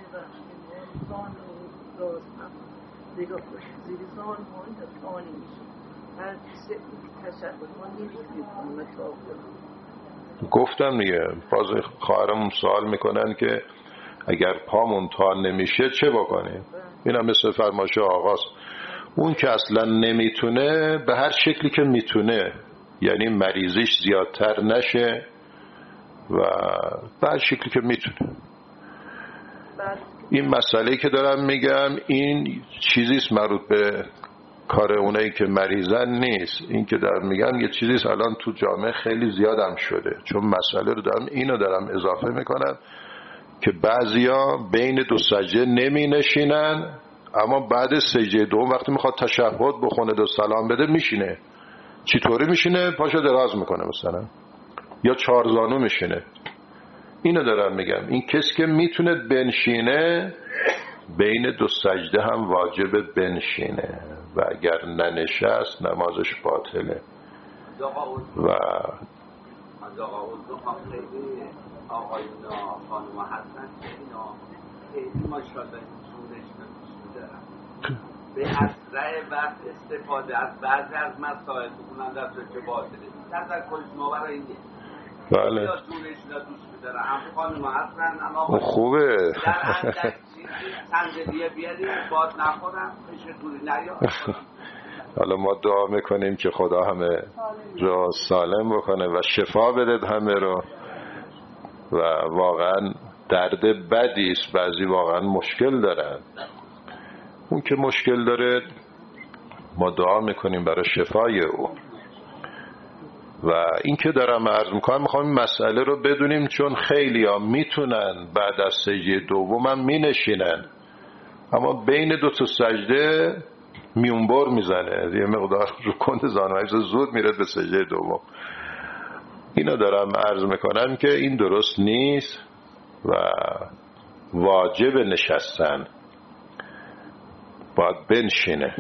گفتم دیگه، باز خواهرمون سوال میکنن که اگر پامون تا نمیشه چه بکنیم؟ این هم مثل فرمایش آقاست. اون که اصلا نمیتونه، به هر شکلی که میتونه، یعنی مریضیش زیادتر نشه و به هر شکلی که میتونه. این مسئله که دارم میگم این چیزیست مربوط به کار اونایی که مریضن نیست. این که دارم میگم یه چیزیست الان تو جامعه خیلی زیادم شده، چون مسئله رو دارم اینو دارم اضافه میکنم که بعضیا بین دو سجده نمی نشینن، اما بعد سجده دوم وقتی میخواد تشهد بخونه دو سلام بده میشینه. چطوری میشینه؟ پاشو دراز میکنه مثلا، یا چارزانو میشینه. اینو دارم میگم، این کسی که میتونه بنشینه بین دو سجده هم واجب بنشینه و اگر ننشست نمازش باطله. و
آقایونا خانوما هستن که اینا خیلی ماشاءالله زورش نمیشه دارن به اسرع وقت استفاده از بعضی از مسائل بکنن در که باطله. تذکرش ما برای اینه
بله
یا زورش را دوست بدارن، هم خانوما هستن هم آقایونا
خوبه
در اندک چیزی صندلیه بیاریم باد نخورم پیش دوری نیاد.
حالا ما دعا میکنیم که خدا همه رو سالم بکنه و شفا بده همه رو. و واقعا درد بدی است، بعضی واقعا مشکل دارن. اون که مشکل داره ما دعا میکنیم برای شفای او. و این که دارم عرض میکنم میخوام این مسئله رو بدونیم، چون خیلی ها میتونن بعد از سجده دوم هم مینشینن، اما بین دو تا سجده میونبر میزنه، یه مقدار رو کند زانوهایش زود میره به سجده دوم. اینو دارم عرض میکنم که این درست نیست و واجب نشستن، باید بنشینه.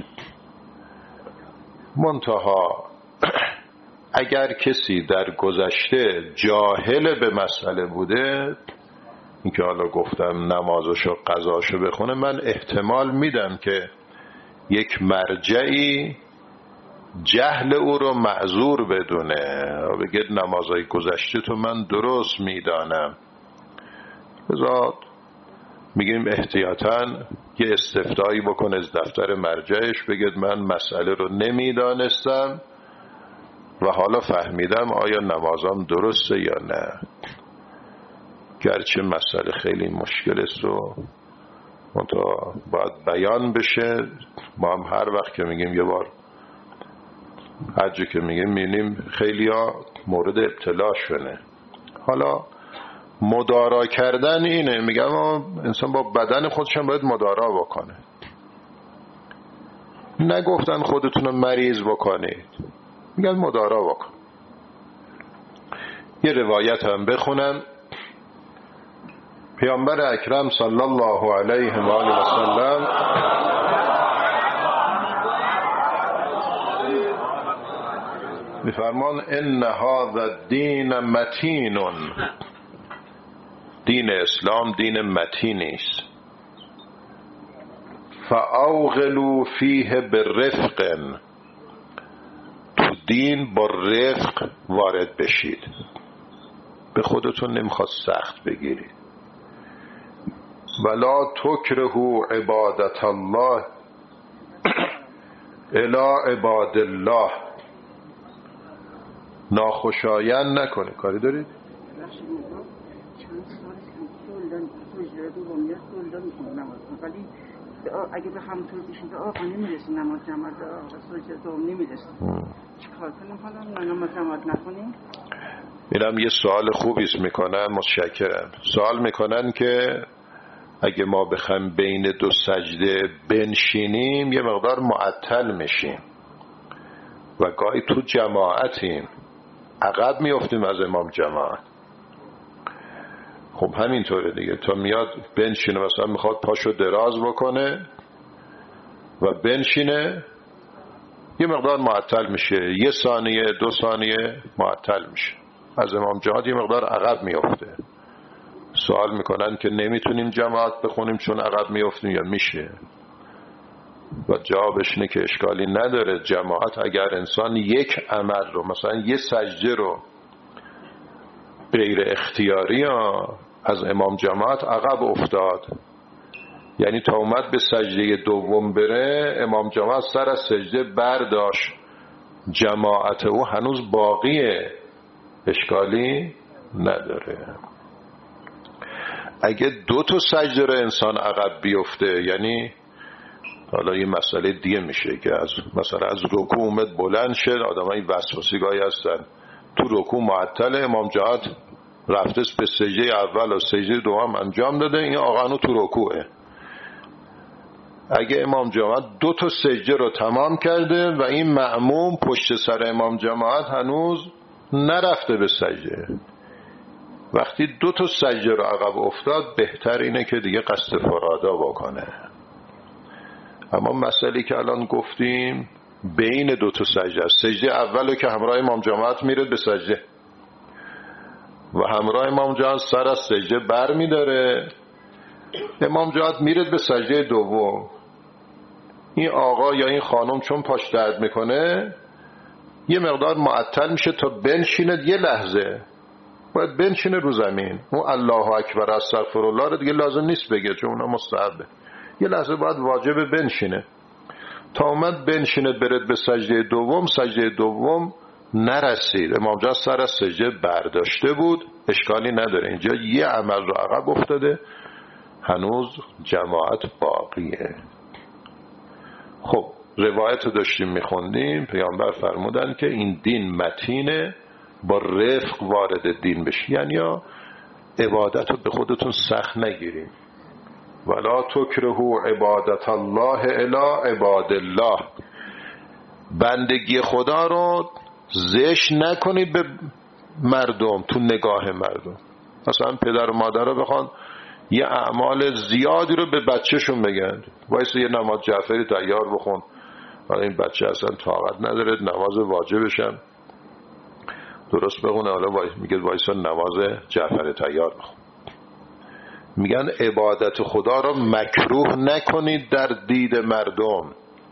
منتها اگر کسی در گذشته جاهل به مسئله بوده، این که حالا گفتم نمازشو قضاشو بخونه، من احتمال میدم که یک مرجعی جهل او رو معذور بدونه و بگه نمازهای گذشته تو من درست میدانم. بذار میگیم احتیاطاً یه استفتایی بکنه از دفتر مرجعش، بگه من مسئله رو نمیدانستم و حالا فهمیدم آیا نمازم درسته یا نه. گرچه مسئله خیلی مشکل است و منتها باید بیان بشه. ما هم هر وقت که میگیم یه بار هر جا که میگیم میبینیم خیلی ها مورد ابتلا شونه. حالا مدارا کردن اینه، میگم انسان با بدن خودش هم باید مدارا بکنه. نگفتن خودتون رو مریض بکنید، میگن مدارا بکن. یه روایت هم بخونم. پیامبر اکرم صلی الله علیه و آله و سلم میفرمان ان هذا الدین متین، دین اسلام دین متینی است. فاوغلوا فیه برفق، تو دین با رفق وارد بشید، به خودتون نمیخواد سخت بگیرید. ولا تکرهوا عبادت الله الی عباد الله، ناخوشایند نکنه. کاری دارید؟
ولی اگه به همطور بشید آقا نمیرسیم نماز جماعت، آقا سجده دوم نمیرسیم، چیکار کنیم حالا نماز جماعت نکنیم؟
اینم یه سوال خوبیست میکنن، متشکرم. سوال میکنن که اگه ما بخوایم بین دو سجده بنشینیم یه مقدار معطل میشیم و گاهی تو جماعتیم عقب میافتیم از امام جماعت. خب همینطوره دیگه، تا میاد بنشینه مثلا میخواد پاشو دراز بکنه و بنشینه یه مقدار معطل میشه، یه ثانیه دو ثانیه معطل میشه، از امام جماعت یه مقدار عقب میافته. سوال میکنن که نمیتونیم جماعت بخونیم چون عقب میافتیم یا میشه؟ و جوابش اینه که اشکالی نداره. جماعت اگر انسان یک عمل رو مثلا یه سجده رو غیر اختیاری ها از امام جماعت عقب افتاد، یعنی تا اومد به سجده دوم بره امام جماعت سر از سجده برداشت، جماعت او هنوز باقیه، اشکالی نداره. اگه دو تا سجده رو انسان عقب بیفته، یعنی حالا یه مسئله دیگه میشه که از مثلا از رکوع اومد بلند شد، آدمای وسواسه‌گاهی هستن تو رکوع معطل، امام جهاد رفته به سجده اول و سجده دوم انجام داده، این آقا تو رکوعه. اگه امام جماعت دو تا سجده رو تمام کرده و این مأموم پشت سر امام جماعت هنوز نرفته به سجده، وقتی دو تا سجده رو عقب افتاد بهتر اینه که دیگه قصد فرادا بکنه. اما مسئله که الان گفتیم بین دو تا سجده است. سجده اولو که همراه امام جماعت میره به سجده و همراه امام جماعت سر از سجده بر میداره، امام جماعت میره به سجده دوم، این آقا یا این خانم چون پاش درد میکنه یه مقدار معطل میشه تا بنشینه، یه لحظه باید بنشینه رو زمین، اون الله اکبر استغفرالله رو دیگه لازم نیست بگه چون اونها مستحبه، یه لحظه باید واجبه بنشینه. تا اومد بنشینه برد به سجده دوم، سجده دوم نرسید، امام جماعت سر از سجده برداشته بود، اشکالی نداره، اینجا یه عمل رو عقب افتاده، هنوز جماعت باقیه. خب روایت رو داشتیم میخوندیم، پیامبر فرمودن که این دین متینه، با رفق وارد دین بشی، یعنی یا عبادت رو به خودتون سخت نگیریم، ولا تکرهوا عبادت الله الی عباد الله، بندگی خدا رو زشت نکنید به مردم تو نگاه مردم. مثلا پدر و مادر رو بخوان یه اعمال زیادی رو به بچهشون بگن، وایسا یه نماز جعفری تیار بخون، حالا این بچه اصلا طاقت نداره نماز واجبشم درست بخونه، حالا وای میگه وایسا نماز جعفری تیار بخون. میگن عبادت خدا رو مکروه نکنید در دید مردم،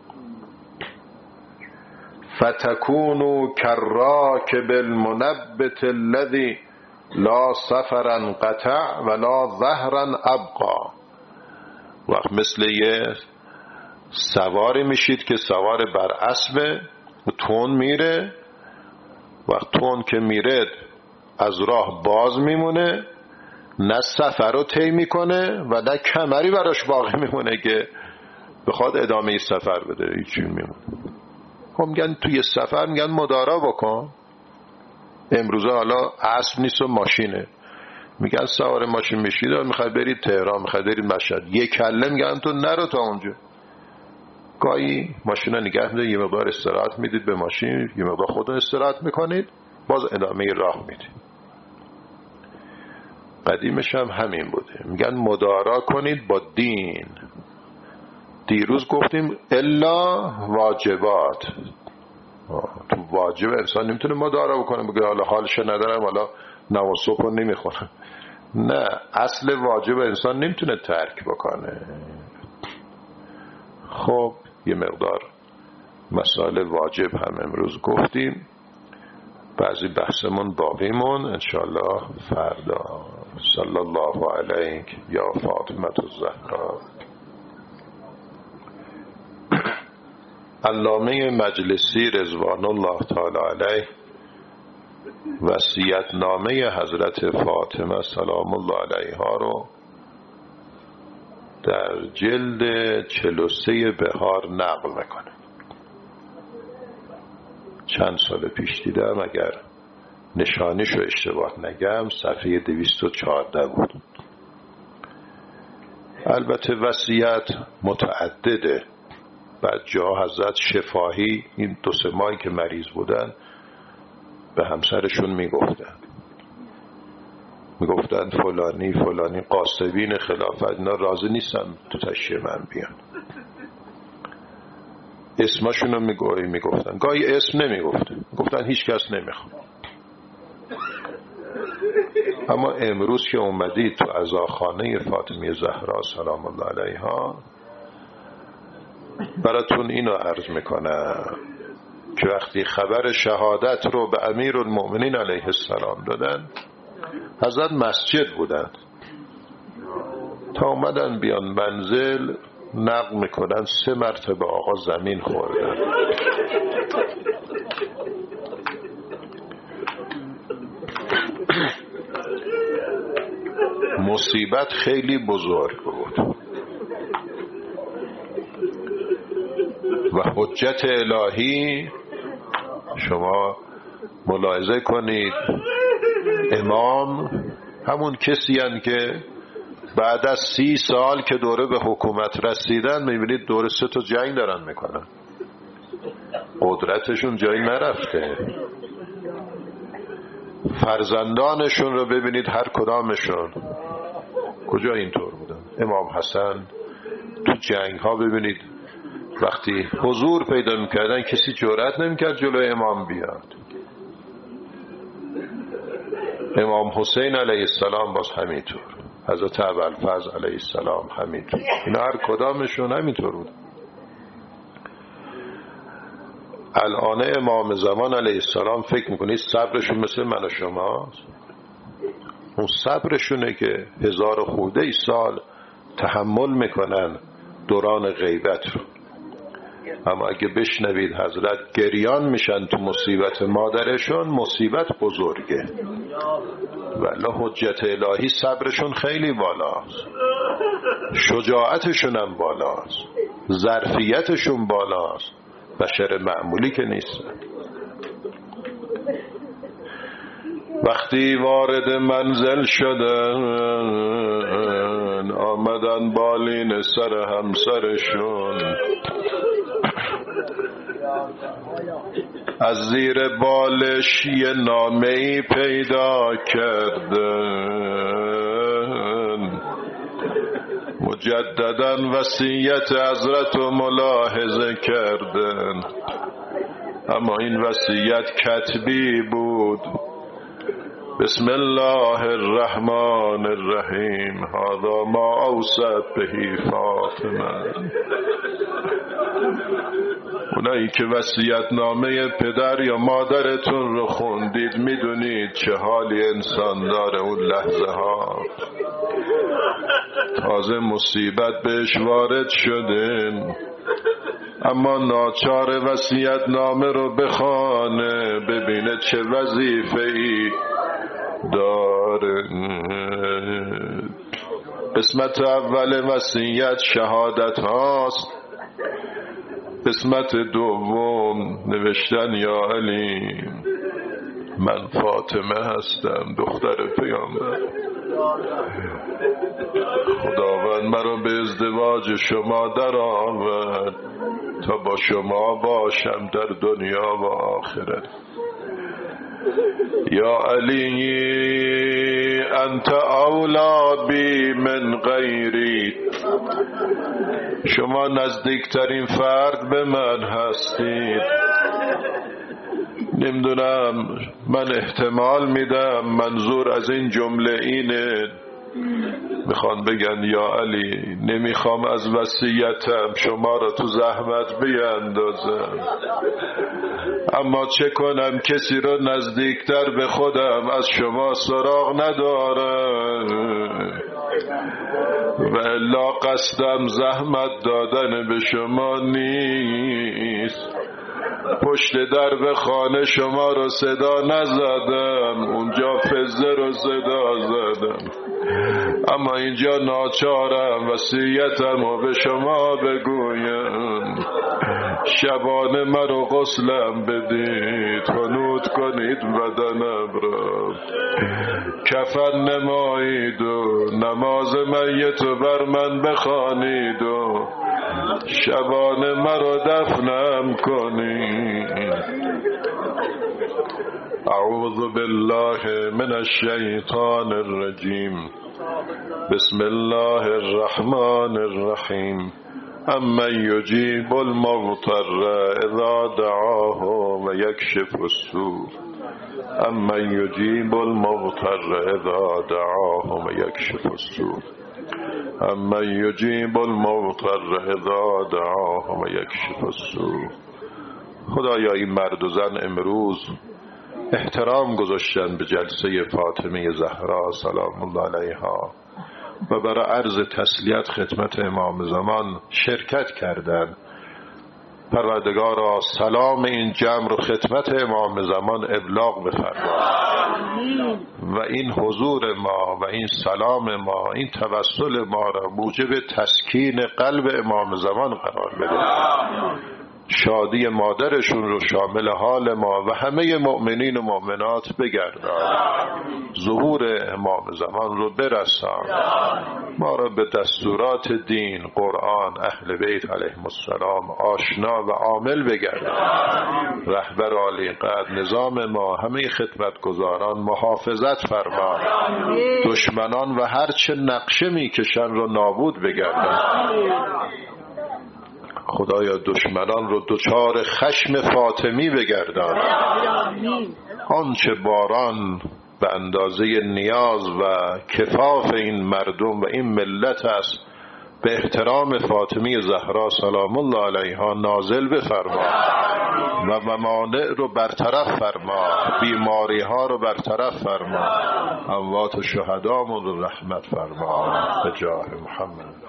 فتکونوا کالراکب المنبت الذی لا سفرا قطع ولا ظهرا ابقا، وقت مثل یه سواری میشید که سوار بر اسب تون میره، وقت تون که میره از راه باز میمونه، نه سفر رو طی میکنه و نه کمری براش باقی میمونه که بخواد ادامه سفر بده، هیچی میمونه. خب میگن توی سفر میگن مدارا بکن، امروزه حالا اسب نیست و ماشینه، میگن سوار ماشین میشید میخوای برید تهران، میخوای برید مشهد، یک کله میگن تو نرو تا اونجا، گاهی ماشین رو نگه میدید، یه مقدار استراحت میدید به ماشین، یه مقدار خودتون استراحت میکنید، باز ادامه راه میدید. قدیمش هم همین بوده، میگن مدارا کنید با دین. دیروز گفتیم الا واجبات، تو واجب انسان نمیتونه مدارا بکنه، بگه حالا حالش ندارم حالا نماز صبح نمیخونم، نه، اصل واجب انسان نمیتونه ترک بکنه. خب یه مقدار مسائل واجب هم امروز گفتیم، بعضی بحثمون باقیمون انشاءالله فردا. صلی الله علیک یا فاطمه الزهرا. علامه مجلسی رضوان الله تعالی علیه وصیت نامه حضرت فاطمه سلام الله علیها رو در جلد چهل و سه بهار نقل میکنه. چند سال پیش دیدم، اگر نشانیشو اشتباه نگم صفحه دویست و چهارده بود. البته وصیت متعدده، بعد جا حضرت شفاهی این دو سه ماهی که مریض بودن به همسرشون میگفتن میگفتن فلانی فلانی قاسبین خلافت اینا راضی نیستن تو تشییع من بیان، اسمشون رو میگوی میگفتن، گاهی اسم نمیگفتن، گفتن هیچ کس نمیخواد. اما امروز که اومدید تو عزاخانه فاطمه زهرا سلام الله علیها، براتون اینو عرض میکنم که وقتی خبر شهادت رو به امیر المؤمنین علیه السلام دادن، حضرت مسجد بودن، تا اومدن بیان منزل نقل میکنن سه مرتبه آقا زمین خوردن. مصیبت خیلی بزرگ بود و حجت الهی شما ملاحظه کنید امام همون کسی هستند که بعد از سی سال که دوره به حکومت رسیدن میبینید دوره سه تا جنگ دارن میکنن، قدرتشون جایی نرفته. فرزندانشون رو ببینید هر کدامشون کجا اینطور بودن. امام حسن تو جنگ ها ببینید وقتی حضور پیدا میکردن کسی جرأت نمیکرد جلوی امام بیاد. امام حسین علیه السلام باز همینطور، حضرت ابوالفضل علیه السلام همینطور، اینا هر کدامشون همینطور بود. الان امام زمان علیه السلام فکر میکنید صبرشون مثل من و شماست؟ اون صبرشونه که هزار خورده ای سال تحمل میکنن دوران غیبت رو. اما اگه بشنوید حضرت گریان میشن تو مصیبت مادرشون، مصیبت بزرگه. ولی حجت الهی صبرشون خیلی بالاست، شجاعتشون هم بالاست، ظرفیتشون بالاست، بشر معمولی که نیستن. وقتی وارد منزل شدن آمدن بالین سر همسرشون، از زیر بالش یه نامه‌ای پیدا کردن، مجدداً وصیت حضرت رو ملاحظه کردن، اما این وصیت کتبی بود. بسم الله الرحمن الرحیم هذا ما اوصت به فاطمه. اونایی که وصیت نامه پدر یا مادرتون رو خوندید میدونید چه حالی انسان داره اون لحظه ها. تازه مصیبت بهش وارد شده اما ناچار وصیت نامه رو بخونه ببینه چه وظیفه‌ای داره. قسمت اول وصیت شهادت هاست، قسمت دوم نوشتن یا علی من فاطمه هستم دختر پیامبر، خداوند مرا به ازدواج شما در آورد تا با شما باشم در دنیا و آخرت. یا علی انت اولا بی من غیری، شما نزدیکترین فرد به من هستید. نمیدونم، من احتمال میدم منظور از این جمله اینه میخوان بگن یا علی نمیخوام از وصیتم شما را تو زحمت بیاندازم، اما چه کنم کسی را نزدیکتر به خودم از شما سراغ ندارم و الا قصدم زحمت دادن به شما نیست. پشت در به خانه شما رو صدا نزدم، اونجا فزه رو صدا زدم، اما اینجا ناچارم وصیتم رو به شما بگویم. شبانه مرا غسلم بدید، خنود کنید بدنم را، کفن نمایید و نماز میت بر من بخوانید و شبانه مرا دفنم کنید. اعوذ بالله من الشیطان الرجیم. بسم الله الرحمن الرحیم. امن یجیب المضطر اذا دعاه و یکشف السوء. امن یجیب المضطر اذا دعاه و یکشف السوء. امن یجیب المضطر اذا دعاه و یکشف السوء. خدایا این مرد و زن امروز احترام گذاشتن به جلسه فاطمه زهرا سلام الله علیها و برای عرض تسلیت خدمت امام زمان شرکت کردند. پروردگارا سلام این جمع رو خدمت امام زمان ابلاغ بفرما. و این حضور ما و این سلام ما، این توسل ما را موجب تسکین قلب امام زمان قرار بده. شادی مادرشون رو شامل حال ما و همه مؤمنین و مؤمنات بگردان. ظهور امام زمان رو برسان. ما را به دستورات دین، قرآن، اهل بیت علیهم السلام آشنا و عامل بگردان. رهبر عالی قدر نظام ما، همه خدمتگزاران محافظت فرما. دشمنان و هرچه نقشه میکشن رو نابود بگردان. خدایا دشمنان رو دچار خشم فاطمی بگردان. آنچه باران به اندازه نیاز و کفاف این مردم و این ملت است به احترام فاطمی زهرا سلام الله علیها نازل بفرما و ممانع رو برطرف فرما، بیماری ها رو برطرف فرما، اموات و شهدامون رو رحمت فرما به جاه محمد.